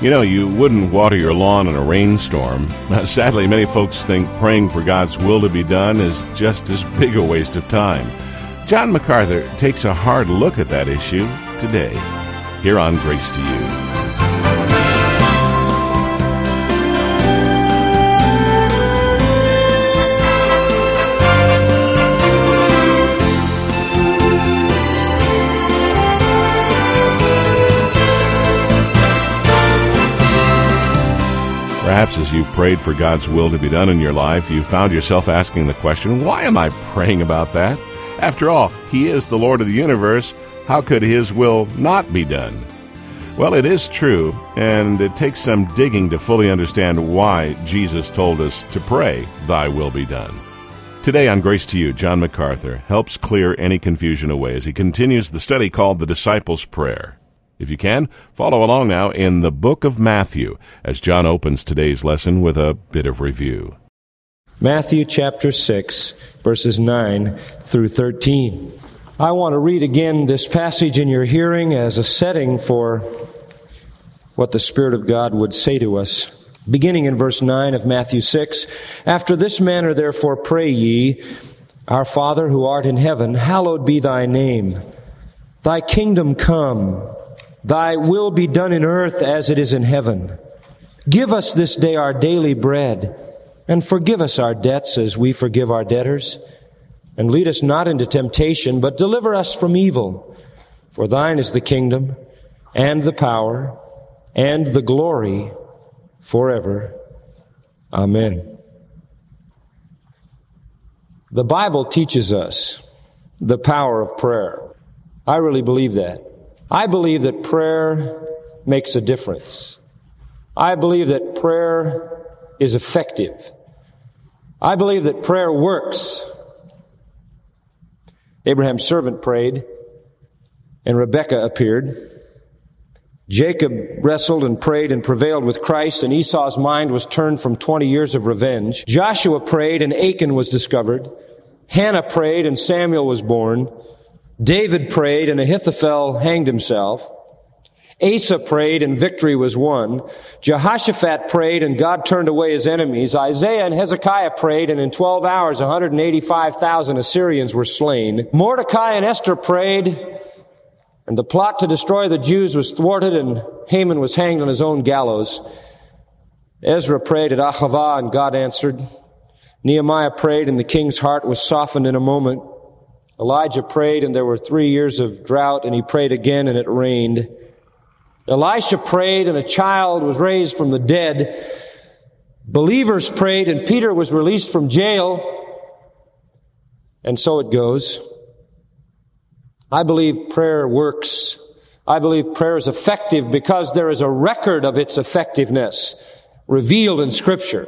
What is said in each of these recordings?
You know, you wouldn't water your lawn in a rainstorm. Sadly, many folks think praying for God's will to be done is just as big a waste of time. John MacArthur takes a hard look at that issue today, here on Grace to You. Perhaps as you prayed for God's will to be done in your life, you found yourself asking the question, why am I praying about that? After all, He is the Lord of the universe. How could His will not be done? Well, it is true, and it takes some digging to fully understand why Jesus told us to pray, Thy will be done. Today on Grace to You, John MacArthur helps clear any confusion away as he continues the study called The Disciples' Prayer. If you can, follow along now in the book of Matthew as John opens today's lesson with a bit of review. Matthew chapter 6, verses 9 through 13. I want to read again this passage in your hearing as a setting for what the Spirit of God would say to us. Beginning in verse 9 of Matthew 6, After this manner therefore pray ye, Our Father who art in heaven, hallowed be thy name. Thy kingdom come. Thy will be done in earth as it is in heaven. Give us this day our daily bread, and forgive us our debts as we forgive our debtors. And lead us not into temptation, but deliver us from evil. For thine is the kingdom, and the power, and the glory, forever. Amen. The Bible teaches us the power of prayer. I really believe that. I believe that prayer makes a difference. I believe that prayer is effective. I believe that prayer works. Abraham's servant prayed, and Rebekah appeared. Jacob wrestled and prayed and prevailed with Christ, and Esau's mind was turned from 20 years of revenge. Joshua prayed, and Achan was discovered. Hannah prayed, and Samuel was born. David prayed, and Ahithophel hanged himself. Asa prayed, and victory was won. Jehoshaphat prayed, and God turned away his enemies. Isaiah and Hezekiah prayed, and in 12 hours 185,000 Assyrians were slain. Mordecai and Esther prayed, and the plot to destroy the Jews was thwarted, and Haman was hanged on his own gallows. Ezra prayed at Ahavah, and God answered. Nehemiah prayed, and the king's heart was softened in a moment. Elijah prayed, and there were 3 years of drought, and he prayed again, and it rained. Elisha prayed, and a child was raised from the dead. Believers prayed, and Peter was released from jail. And so it goes. I believe prayer works. I believe prayer is effective because there is a record of its effectiveness revealed in Scripture.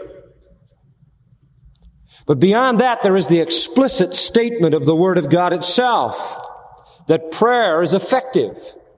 But beyond that, there is the explicit statement of the Word of God itself, that prayer is effective.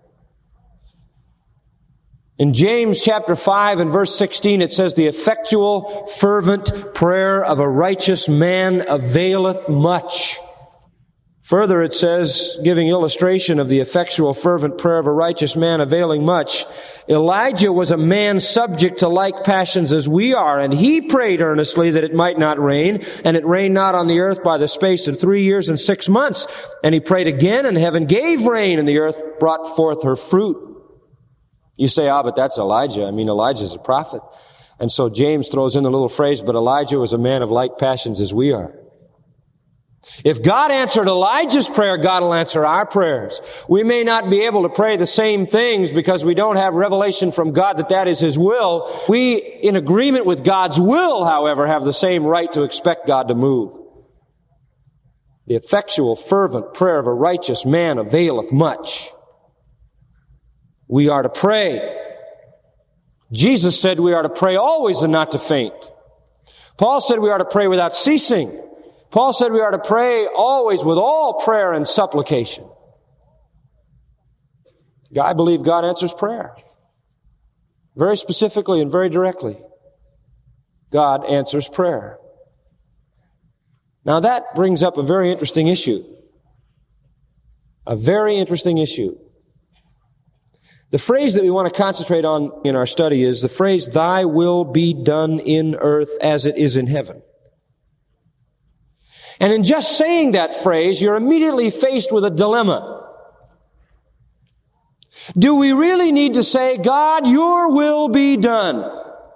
In James chapter 5 and verse 16, it says, The effectual, fervent prayer of a righteous man availeth much. Further, it says, giving illustration of the effectual, fervent prayer of a righteous man availing much, Elijah was a man subject to like passions as we are, and he prayed earnestly that it might not rain, and it rained not on the earth by the space of 3 years and 6 months. And he prayed again, and heaven gave rain, and the earth brought forth her fruit. You say, but that's Elijah. I mean, Elijah's a prophet. And so James throws in the little phrase, but Elijah was a man of like passions as we are. If God answered Elijah's prayer, God will answer our prayers. We may not be able to pray the same things because we don't have revelation from God that is His will. We, in agreement with God's will, however, have the same right to expect God to move. The effectual, fervent prayer of a righteous man availeth much. We are to pray. Jesus said we are to pray always and not to faint. Paul said we are to pray without ceasing. Paul said we are to pray always with all prayer and supplication. I believe God answers prayer. Very specifically and very directly. God answers prayer. Now that brings up a very interesting issue. A very interesting issue. The phrase that we want to concentrate on in our study is the phrase, "Thy will be done in earth as it is in heaven." And in just saying that phrase, you're immediately faced with a dilemma. Do we really need to say, "God, your will be done"?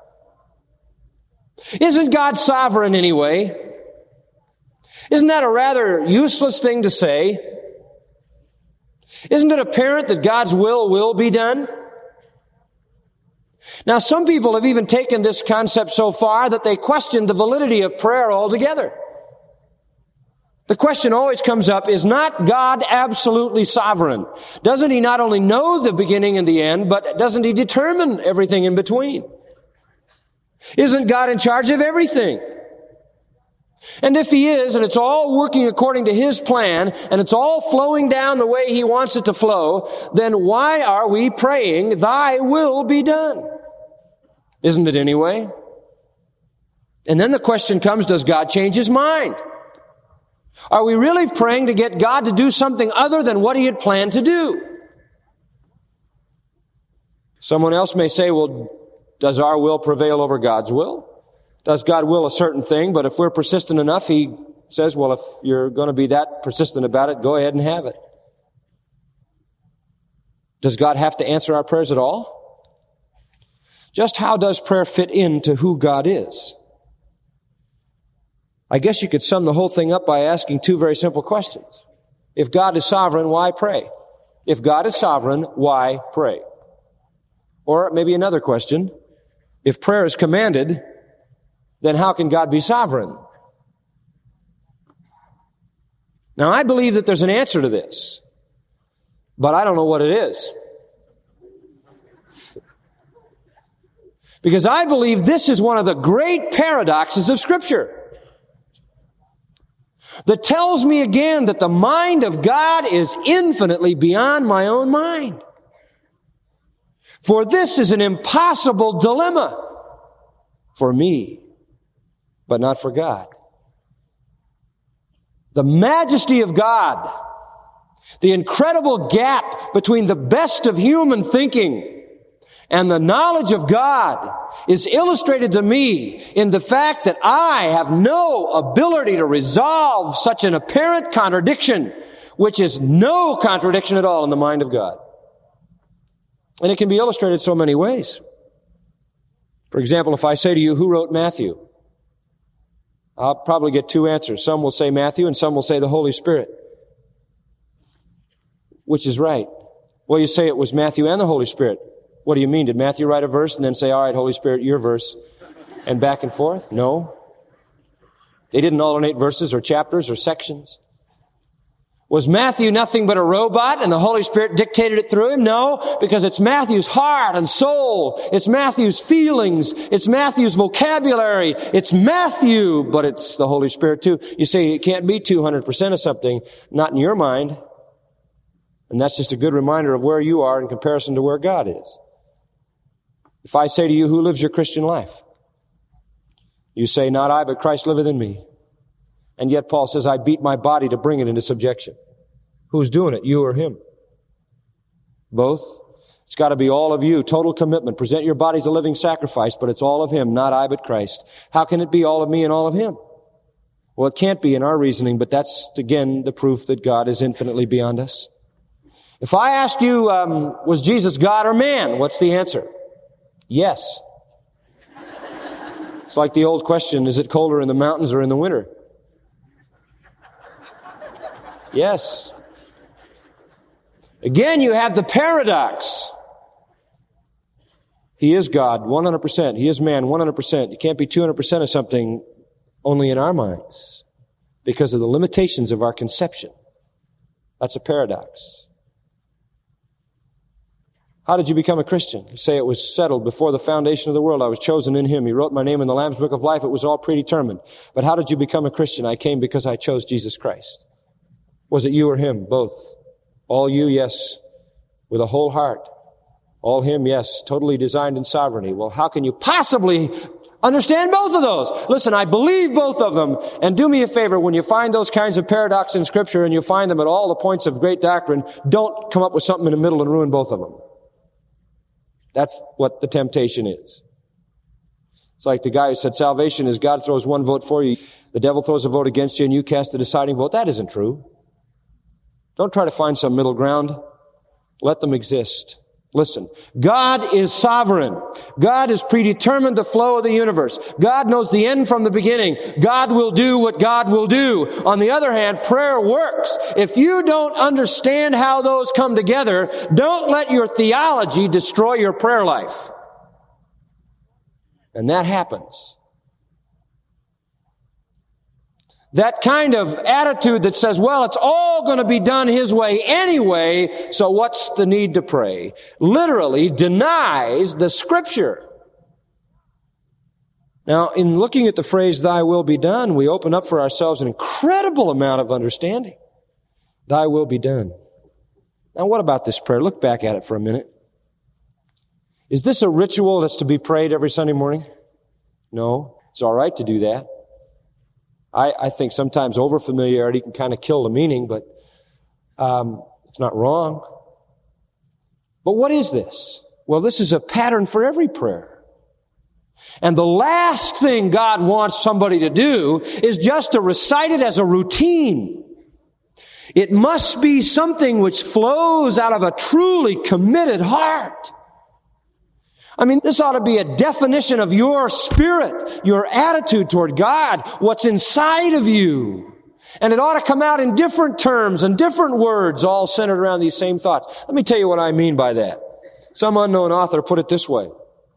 Isn't God sovereign anyway? Isn't that a rather useless thing to say? Isn't it apparent that God's will be done? Now, some people have even taken this concept so far that they question the validity of prayer altogether. The question always comes up, is not God absolutely sovereign? Doesn't He not only know the beginning and the end, but doesn't He determine everything in between? Isn't God in charge of everything? And if He is, and it's all working according to His plan, and it's all flowing down the way He wants it to flow, then why are we praying, "Thy will be done"? Isn't it anyway? And then the question comes, does God change His mind? Are we really praying to get God to do something other than what He had planned to do? Someone else may say, well, does our will prevail over God's will? Does God will a certain thing, but if we're persistent enough, He says, well, if you're going to be that persistent about it, go ahead and have it. Does God have to answer our prayers at all? Just how does prayer fit into who God is? I guess you could sum the whole thing up by asking two very simple questions. If God is sovereign, why pray? If God is sovereign, why pray? Or maybe another question. If prayer is commanded, then how can God be sovereign? Now, I believe that there's an answer to this, but I don't know what it is. Because I believe this is one of the great paradoxes of Scripture that tells me again that the mind of God is infinitely beyond my own mind. For this is an impossible dilemma for me, but not for God. The majesty of God, the incredible gap between the best of human thinking and the knowledge of God is illustrated to me in the fact that I have no ability to resolve such an apparent contradiction, which is no contradiction at all in the mind of God. And it can be illustrated so many ways. For example, if I say to you, who wrote Matthew? I'll probably get two answers. Some will say Matthew and some will say the Holy Spirit. Which is right? Well, you say it was Matthew and the Holy Spirit. What do you mean? Did Matthew write a verse and then say, all right, Holy Spirit, your verse, and back and forth? No. They didn't alternate verses or chapters or sections. Was Matthew nothing but a robot and the Holy Spirit dictated it through him? No, because it's Matthew's heart and soul. It's Matthew's feelings. It's Matthew's vocabulary. It's Matthew, but it's the Holy Spirit too. You say it can't be 200% of something, not in your mind. And that's just a good reminder of where you are in comparison to where God is. If I say to you, who lives your Christian life? You say, not I, but Christ liveth in me. And yet Paul says, I beat my body to bring it into subjection. Who's doing it, you or him? Both. It's got to be all of you, total commitment. Present your bodies a living sacrifice, but it's all of him, not I, but Christ. How can it be all of me and all of him? Well, it can't be in our reasoning, but that's, again, the proof that God is infinitely beyond us. If I ask you, was Jesus God or man? What's the answer? Yes. It's like the old question, is it colder in the mountains or in the winter? Yes. Again, you have the paradox. He is God, 100%. He is man, 100%. You can't be 200% of something only in our minds because of the limitations of our conception. That's a paradox. How did you become a Christian? You say it was settled before the foundation of the world. I was chosen in him. He wrote my name in the Lamb's Book of Life. It was all predetermined. But how did you become a Christian? I came because I chose Jesus Christ. Was it you or him? Both. All you, yes, with a whole heart. All him, yes, totally designed in sovereignty. Well, how can you possibly understand both of those? Listen, I believe both of them. And do me a favor, when you find those kinds of paradoxes in Scripture and you find them at all the points of great doctrine, don't come up with something in the middle and ruin both of them. That's what the temptation is. It's like the guy who said salvation is God throws one vote for you, the devil throws a vote against you, and you cast the deciding vote. That isn't true. Don't try to find some middle ground. Let them exist. Listen, God is sovereign. God has predetermined the flow of the universe. God knows the end from the beginning. God will do what God will do. On the other hand, prayer works. If you don't understand how those come together, don't let your theology destroy your prayer life. And that happens. That kind of attitude that says, well, it's all going to be done His way anyway, so what's the need to pray? Literally denies the Scripture. Now, in looking at the phrase, thy will be done, we open up for ourselves an incredible amount of understanding. Thy will be done. Now, what about this prayer? Look back at it for a minute. Is this a ritual that's to be prayed every Sunday morning? No. It's all right to do that. I think sometimes overfamiliarity can kind of kill the meaning, but it's not wrong. But what is this? Well, this is a pattern for every prayer. And the last thing God wants somebody to do is just to recite it as a routine. It must be something which flows out of a truly committed heart. I mean, this ought to be a definition of your spirit, your attitude toward God, what's inside of you. And it ought to come out in different terms and different words, all centered around these same thoughts. Let me tell you what I mean by that. Some unknown author put it this way.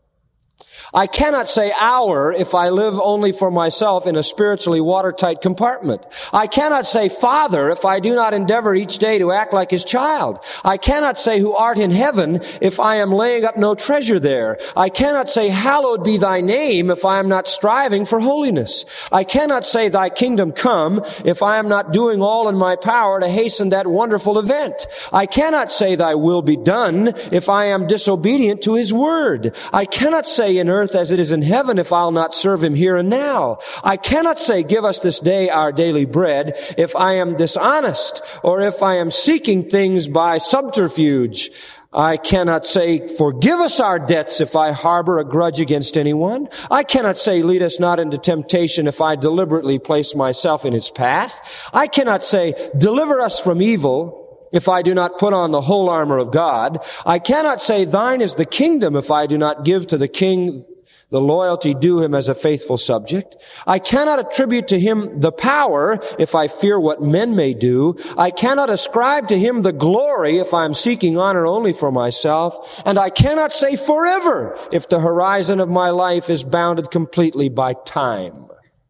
I cannot say our if I live only for myself in a spiritually watertight compartment. I cannot say Father if I do not endeavor each day to act like His child. I cannot say who art in heaven if I am laying up no treasure there. I cannot say hallowed be thy name if I am not striving for holiness. I cannot say thy kingdom come if I am not doing all in my power to hasten that wonderful event. I cannot say thy will be done if I am disobedient to His word. I cannot say in earth as it is in heaven if I'll not serve Him here and now. I cannot say, give us this day our daily bread if I am dishonest or if I am seeking things by subterfuge. I cannot say, forgive us our debts if I harbor a grudge against anyone. I cannot say, lead us not into temptation if I deliberately place myself in its path. I cannot say, deliver us from evil if I do not put on the whole armor of God. I cannot say, thine is the kingdom if I do not give to the king the loyalty due Him as a faithful subject. I cannot attribute to Him the power if I fear what men may do. I cannot ascribe to Him the glory if I am seeking honor only for myself. And I cannot say forever if the horizon of my life is bounded completely by time.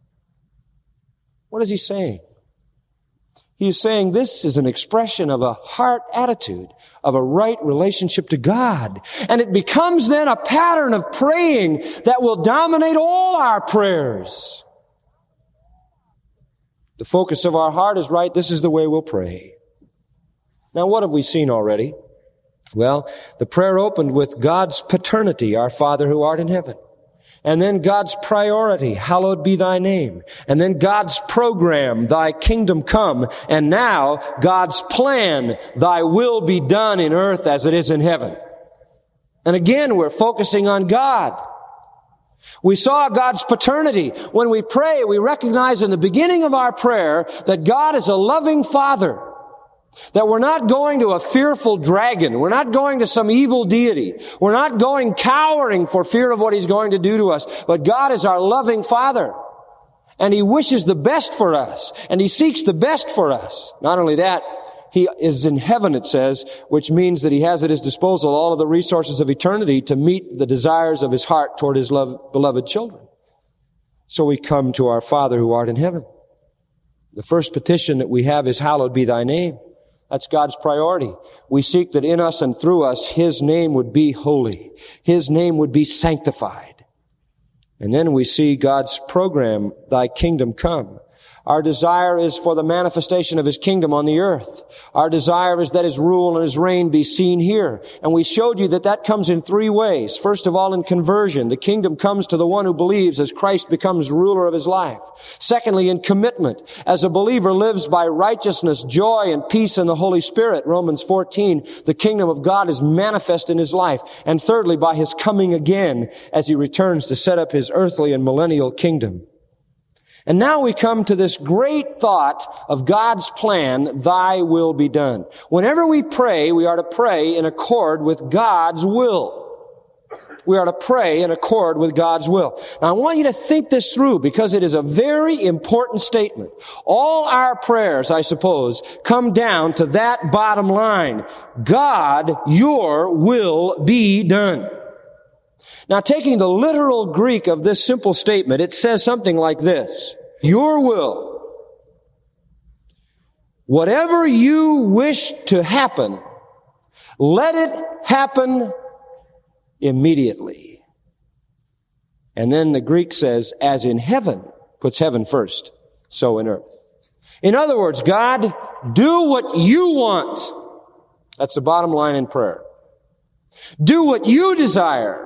What is he saying? He's saying this is an expression of a heart attitude, of a right relationship to God. And it becomes then a pattern of praying that will dominate all our prayers. The focus of our heart is right. This is the way we'll pray. Now, what have we seen already? Well, the prayer opened with God's paternity, our Father who art in heaven. And then God's priority, hallowed be thy name. And then God's program, thy kingdom come. And now God's plan, thy will be done in earth as it is in heaven. And again, we're focusing on God. We saw God's paternity. When we pray, we recognize in the beginning of our prayer that God is a loving Father. That we're not going to a fearful dragon. We're not going to some evil deity. We're not going cowering for fear of what He's going to do to us. But God is our loving Father. And He wishes the best for us. And He seeks the best for us. Not only that, He is in heaven, it says, which means that He has at His disposal all of the resources of eternity to meet the desires of His heart toward His beloved children. So we come to our Father who art in heaven. The first petition that we have is, hallowed be thy name. That's God's priority. We seek that in us and through us, His name would be holy. His name would be sanctified. And then we see God's program, thy kingdom come. Our desire is for the manifestation of His kingdom on the earth. Our desire is that His rule and His reign be seen here. And we showed you that that comes in three ways. First of all, in conversion. The kingdom comes to the one who believes as Christ becomes ruler of his life. Secondly, in commitment. As a believer lives by righteousness, joy, and peace in the Holy Spirit. Romans 14, the kingdom of God is manifest in his life. And thirdly, by his coming again as he returns to set up his earthly and millennial kingdom. And now we come to this great thought of God's plan, thy will be done. Whenever we pray, we are to pray in accord with God's will. We are to pray in accord with God's will. Now I want you to think this through because it is a very important statement. All our prayers, I suppose, come down to that bottom line. God, your will be done. Now, taking the literal Greek of this simple statement, it says something like this. Your will, whatever you wish to happen, let it happen immediately. And then the Greek says, as in heaven, puts heaven first, so in earth. In other words, God, do what you want. That's the bottom line in prayer. Do what you desire.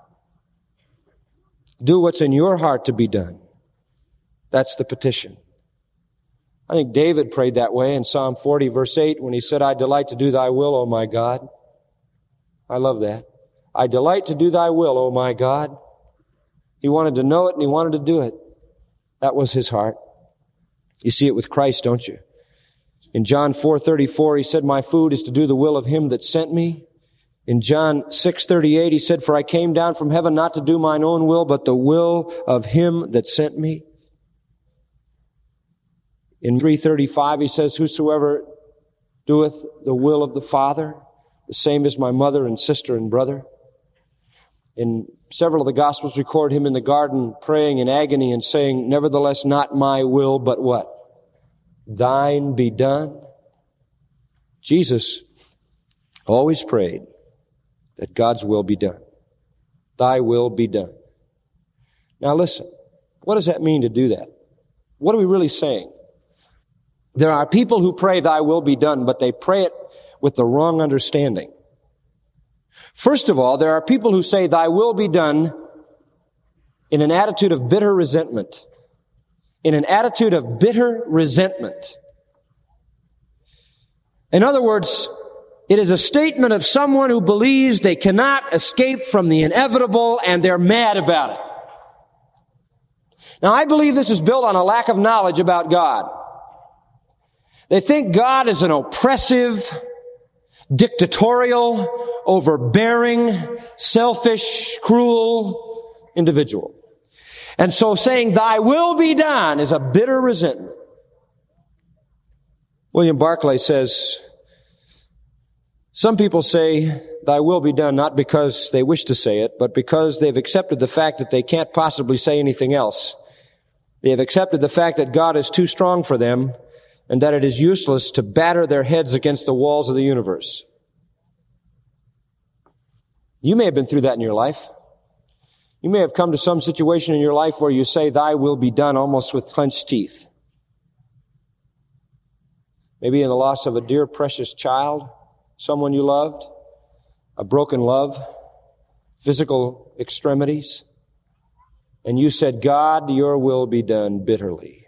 Do what's in your heart to be done. That's the petition. I think David prayed that way in Psalm 40, verse 8, when he said, I delight to do thy will, O my God. I love that. I delight to do thy will, O my God. He wanted to know it and he wanted to do it. That was his heart. You see it with Christ, don't you? In John 4:34, he said, my food is to do the will of him that sent me. In John 6:38, he said, for I came down from heaven not to do mine own will, but the will of him that sent me. In 3:35, he says, whosoever doeth the will of the Father, the same is my mother and sister and brother. In several of the Gospels record him in the garden praying in agony and saying, nevertheless, not my will, but what? Thine be done. Jesus always prayed that God's will be done. Thy will be done. Now listen, what does that mean to do that? What are we really saying? There are people who pray thy will be done, but they pray it with the wrong understanding. First of all, there are people who say thy will be done in an attitude of bitter resentment. In an attitude of bitter resentment. In other words, it is a statement of someone who believes they cannot escape from the inevitable and they're mad about it. Now, I believe this is built on a lack of knowledge about God. They think God is an oppressive, dictatorial, overbearing, selfish, cruel individual. And so saying, thy will be done is a bitter resentment. William Barclay says, some people say, thy will be done not because they wish to say it, but because they've accepted the fact that they can't possibly say anything else. They have accepted the fact that God is too strong for them and that it is useless to batter their heads against the walls of the universe. You may have been through that in your life. You may have come to some situation in your life where you say, thy will be done, almost with clenched teeth. Maybe in the loss of a dear, precious child, someone you loved, a broken love, physical extremities. And you said, God, your will be done bitterly.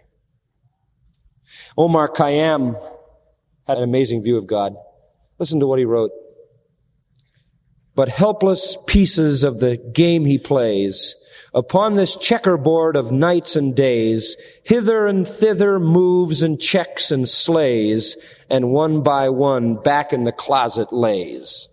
Omar Khayyam had an amazing view of God. Listen to what he wrote. But helpless pieces of the game he plays, upon this checkerboard of nights and days, hither and thither moves and checks and slays, and one by one back in the closet lays.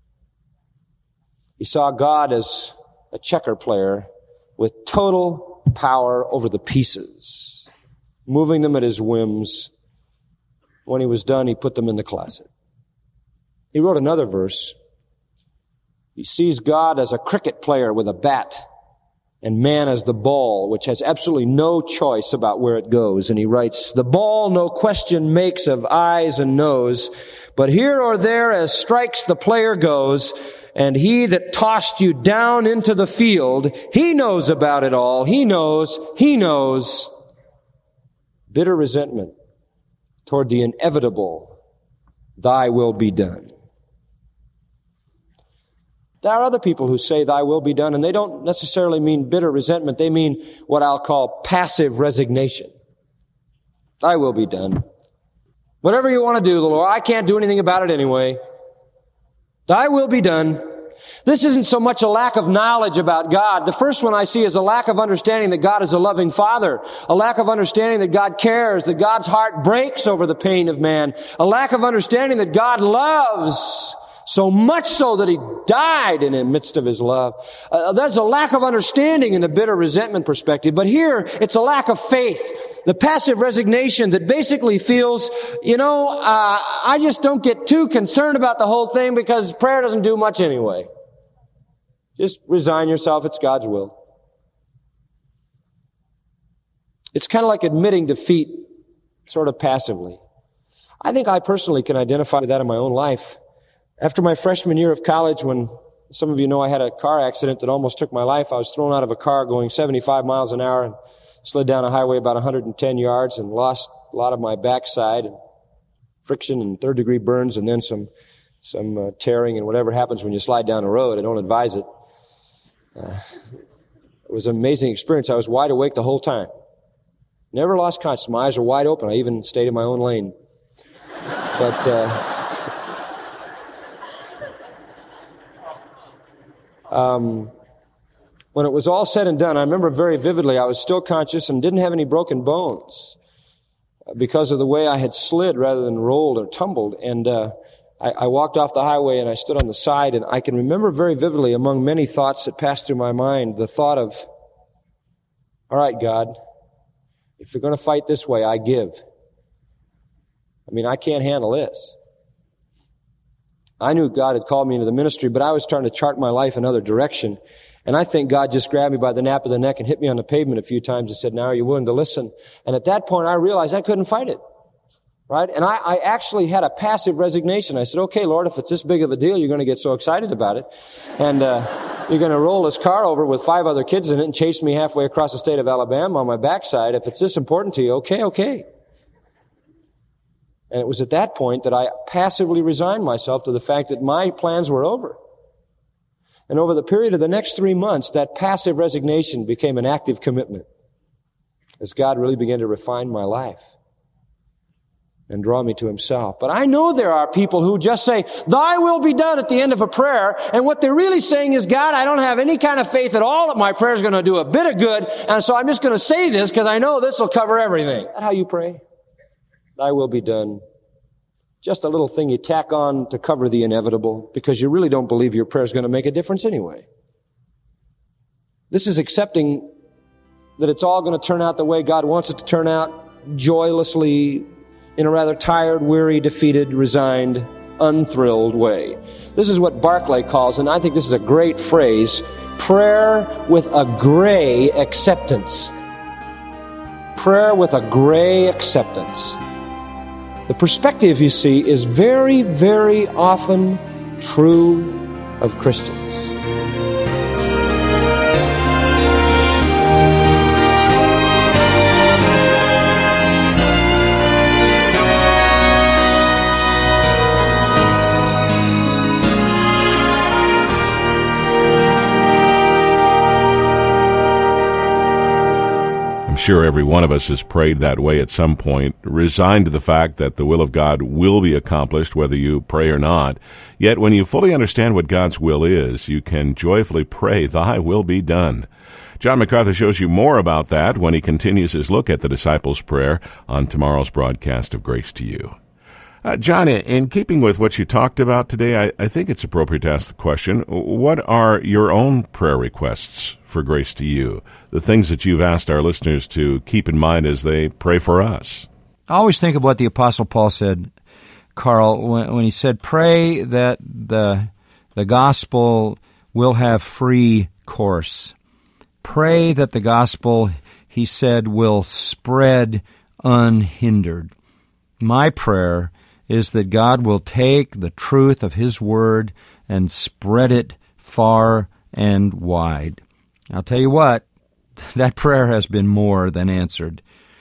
He saw God as a checker player with total power over the pieces, moving them at his whims. When he was done, he put them in the closet. He wrote another verse. He sees God as a cricket player with a bat and man as the ball, which has absolutely no choice about where it goes. And he writes, the ball no question makes of eyes and nose, but here or there as strikes the player goes, and he that tossed you down into the field, he knows about it all. He knows. bitter resentment toward the inevitable, thy will be done. There are other people who say thy will be done, and they don't necessarily mean bitter resentment. They mean what I'll call passive resignation. Thy will be done. Whatever you want to do, the Lord, I can't do anything about it anyway. Thy will be done. This isn't so much a lack of knowledge about God. The first one I see is a lack of understanding that God is a loving Father, a lack of understanding that God cares, that God's heart breaks over the pain of man, a lack of understanding that God loves, so much so that He died in the midst of His love. There's a lack of understanding in the bitter resentment perspective, but here it's a lack of faith. The passive resignation that basically feels, I just don't get too concerned about the whole thing because prayer doesn't do much anyway. Just resign yourself, it's God's will. It's kind of like admitting defeat, sort of passively. I think I personally can identify with that in my own life. After my freshman year of college, when some of you know I had a car accident that almost took my life, I was thrown out of a car going 75 miles an hour and slid down a highway about 110 yards and lost a lot of my backside and friction and third-degree burns and then some tearing and whatever happens when you slide down a road. I don't advise it. It was an amazing experience. I was wide awake the whole time. Never lost consciousness. My eyes were wide open. I even stayed in my own lane. But when it was all said and done, I remember very vividly I was still conscious and didn't have any broken bones because of the way I had slid rather than rolled or tumbled. And I walked off the highway and I stood on the side, and I can remember very vividly, among many thoughts that passed through my mind, the thought of, all right, God, if you're going to fight this way, I give. I can't handle this. I knew God had called me into the ministry, but I was trying to chart my life another direction. And I think God just grabbed me by the nape of the neck and hit me on the pavement a few times and said, now are you willing to listen? And at that point, I realized I couldn't fight it. Right? And I actually had a passive resignation. I said, okay, Lord, if it's this big of a deal, you're going to get so excited about it. And you're going to roll this car over with 5 other kids in it and chase me halfway across the state of Alabama on my backside. If it's this important to you, okay. And it was at that point that I passively resigned myself to the fact that my plans were over. And over the period of the next 3 months, that passive resignation became an active commitment as God really began to refine my life and draw me to Himself. But I know there are people who just say, thy will be done at the end of a prayer, and what they're really saying is, God, I don't have any kind of faith at all that my prayer is going to do a bit of good, and so I'm just going to say this because I know this will cover everything. Is that how you pray? Thy will be done. Just a little thing you tack on to cover the inevitable because you really don't believe your prayer is going to make a difference anyway. This is accepting that it's all going to turn out the way God wants it to turn out, joylessly, in a rather tired, weary, defeated, resigned, unthrilled way. This is what Barclay calls, and I think this is a great phrase, prayer with a gray acceptance. Prayer with a gray acceptance. The perspective, you see, is very, very often true of Christians. Sure, every one of us has prayed that way at some point, resigned to the fact that the will of God will be accomplished whether you pray or not. Yet when you fully understand what God's will is, you can joyfully pray, thy will be done. John MacArthur shows you more about that when he continues his look at the disciples' prayer on tomorrow's broadcast of Grace to You. John, in keeping with what you talked about today, I think it's appropriate to ask the question, what are your own prayer requests for Grace to You? The things that you've asked our listeners to keep in mind as they pray for us. I always think of what the Apostle Paul said, Carl, when he said, pray that the gospel will have free course. Pray that the gospel, he said, will spread unhindered. My prayer is that God will take the truth of His Word and spread it far and wide. I'll tell you what, that prayer has been more than answered.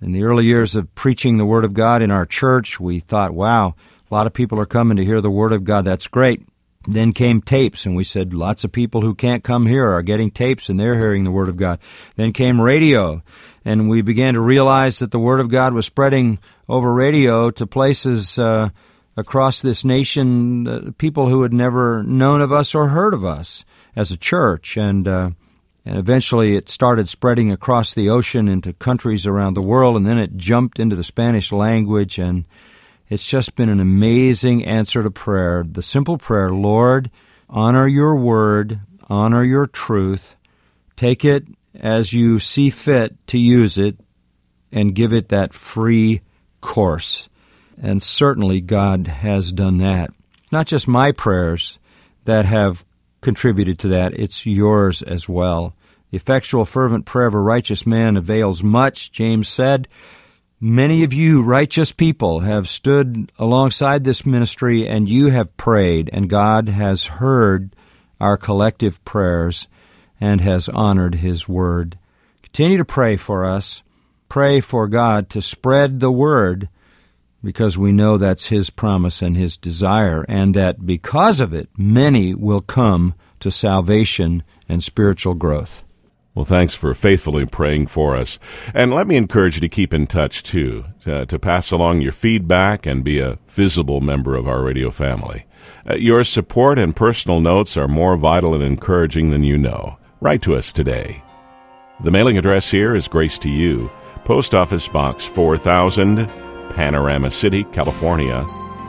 In the early years of preaching the Word of God in our church, we thought, wow, a lot of people are coming to hear the Word of God. That's great. Then came tapes, and we said lots of people who can't come here are getting tapes, and they're hearing the Word of God. Then came radio, and we began to realize that the Word of God was spreading over radio to places across this nation, people who had never known of us or heard of us as a church. And eventually it started spreading across the ocean into countries around the world, and then it jumped into the Spanish language, and it's just been an amazing answer to prayer. The simple prayer, Lord, honor your word, honor your truth, take it as you see fit to use it, and give it that free course. And certainly God has done that. Not just my prayers that have contributed to that, it's yours as well. The effectual, fervent prayer of a righteous man avails much, James said. Many of you righteous people have stood alongside this ministry, and you have prayed, and God has heard our collective prayers and has honored His word. Continue to pray for us. Pray for God to spread the word, because we know that's His promise and His desire, and that because of it, many will come to salvation and spiritual growth. Well, thanks for faithfully praying for us. And let me encourage you to keep in touch, too, to pass along your feedback and be a visible member of our radio family. Your support and personal notes are more vital and encouraging than you know. Write to us today. The mailing address here is Grace to You, Post Office Box 4000, Panorama City, California,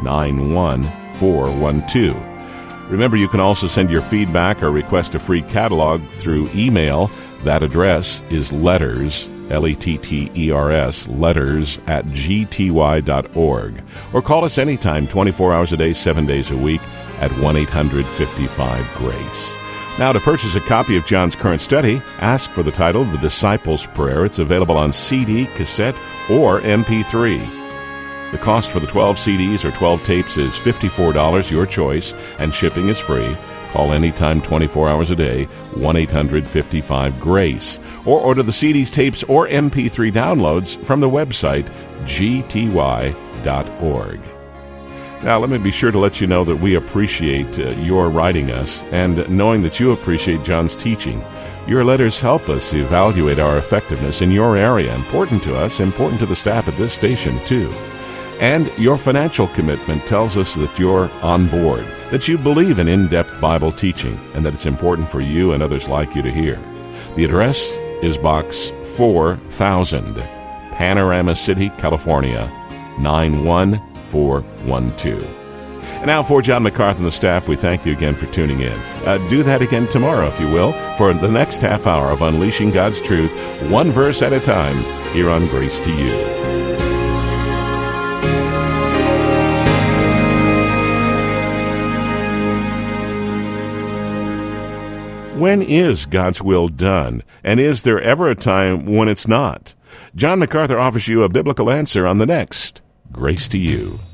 91412. Remember, you can also send your feedback or request a free catalog through email. That address is letters, Letters, letters @gty.org. Or call us anytime, 24 hours a day, 7 days a week, at 1-800-55-GRACE. Now, to purchase a copy of John's current study, ask for the title, The Disciples' Prayer. It's available on CD, cassette, or MP3. The cost for the 12 CDs or 12 tapes is $54, your choice, and shipping is free. Call anytime, 24 hours a day, 1-800-55-GRACE. Or order the CDs, tapes, or MP3 downloads from the website, gty.org. Now, let me be sure to let you know that we appreciate your writing us and knowing that you appreciate John's teaching. Your letters help us evaluate our effectiveness in your area. Important to us, important to the staff at this station, too. And your financial commitment tells us that you're on board, that you believe in in-depth Bible teaching, and that it's important for you and others like you to hear. The address is Box 4000, Panorama City, California, 91412. And now for John MacArthur and the staff, we thank you again for tuning in. Do that again tomorrow, if you will, for the next half hour of Unleashing God's Truth, one verse at a time, here on Grace to You. When is God's will done? And is there ever a time when it's not? John MacArthur offers you a biblical answer on the next Grace to You.